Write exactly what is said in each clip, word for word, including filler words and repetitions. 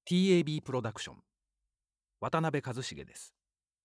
ティーエービー プロダクション渡辺一茂です。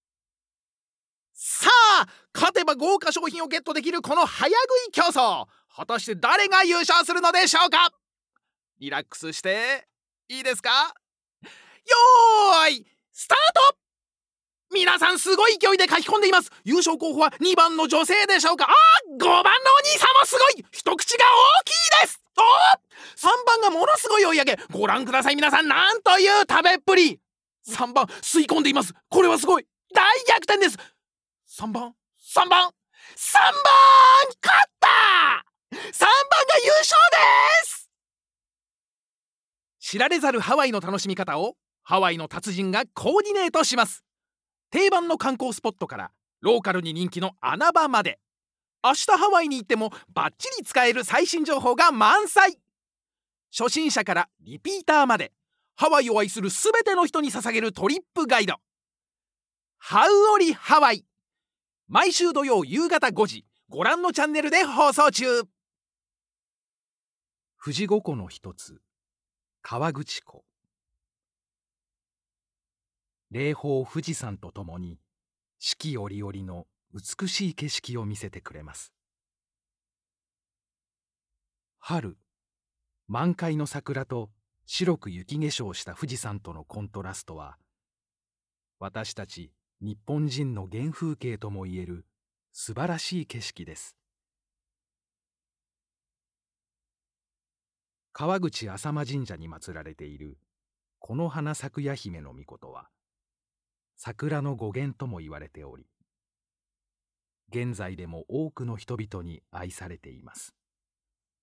さあ、勝てば豪華商品をゲットできるこの早食い競争、果たして誰が優勝するのでしょうか。リラックスしていいですか。よーいスタート。皆さんすごい勢いで書き込んでいます。優勝候補はにばんの女性でしょうか。あーごばんのお兄さんもすごい、一口が大きいです。おーさんばんがものすごい追い上げ。ご覧ください皆さん、なんという食べっぷり。さんばん吸い込んでいます。これはすごい、大逆転です。さんばんさんばんさんばん勝った。さんばんが優勝です。知られざるハワイの楽しみ方をハワイの達人がコーディネートします。定番の観光スポットからローカルに人気の穴場まで、明日ハワイに行ってもバッチリ使える最新情報が満載。初心者からリピーターまで、ハワイを愛するすべての人に捧げるトリップガイド、ハウオリハワイ。毎週土曜夕方ごじ、ご覧のチャンネルで放送中。 富士五湖の一つ、河口湖。霊峰富士山とともに四季折々の美しい景色を見せてくれます。春、満開の桜と白く雪化粧した富士山とのコントラストは、私たち日本人の原風景ともいえる素晴らしい景色です。川口浅間神社に祀られているこの花咲夜姫の命は、桜の語源とも言われており、現在でも多くの人々に愛されています。